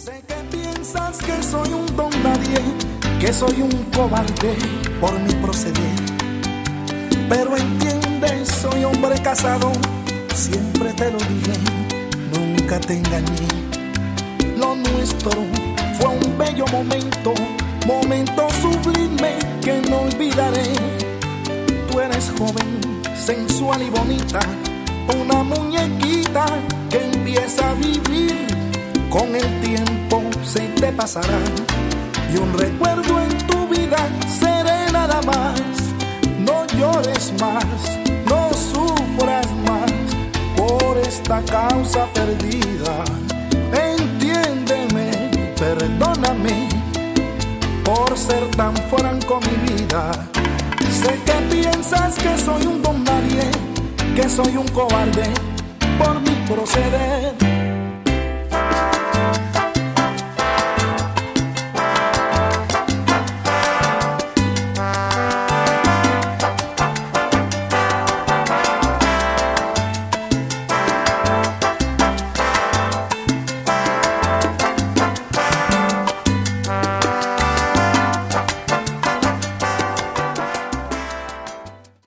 Sé que piensas que soy un don nadie, que soy un cobarde por mi proceder. Pero entiende, soy hombre casado, siempre te lo dije, nunca te engañé. Lo nuestro fue un bello momento, momento sublime que no olvidaré. Tú eres joven, sensual y bonita, una muñequita que empieza a vivir. Con el tiempo se te pasará y un recuerdo en tu vida seré nada más. No llores más, no sufras más por esta causa perdida. Entiéndeme, perdóname por ser tan franco mi vida. Sé que piensas que soy un don nadie, que soy un cobarde por mi proceder.